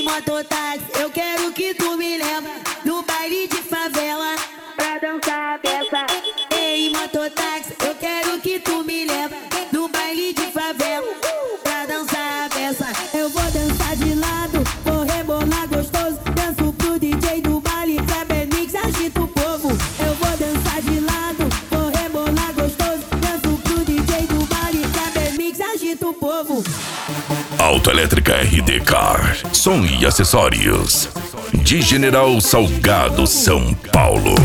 mototáxi, eu quero que tu me leva no baile de favela pra dançar a peça. Ei, mototáxi, eu quero que tu me leva no baile de favela pra dançar a peça. Eu vou dançar de lado, vou rebolar gostoso, danço pro DJ do baile, Kleber Mix, agita o povo. Eu vou dançar de lado, vou rebolar gostoso, danço pro DJ do baile, Kleber Mix, agita o povo. Autoelétrica RD Car, som e acessórios, de General Salgado, São Paulo.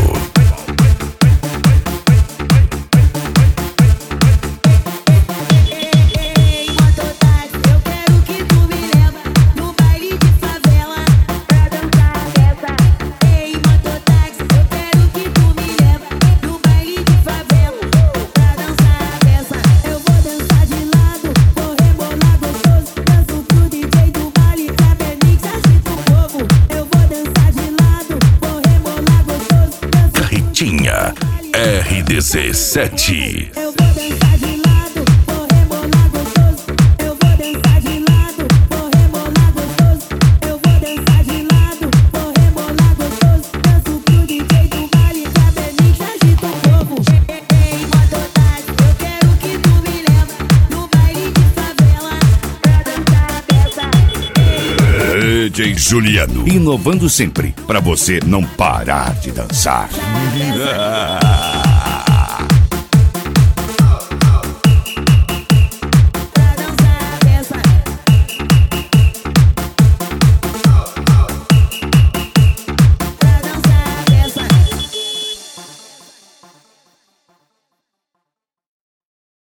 RDC7. Eu vou dançar de lado, vou rebolar gostoso. Eu vou dançar de lado, vou rebolar gostoso. Eu vou dançar de lado, vou rebolar gostoso. Danço pro DJ do baile, Kleber Mix, agita o povo. Ei, mototáxi, eu quero que tu me leva no baile de favela pra dançar a peça. DJ Juliano, inovando sempre pra você não parar de dançar.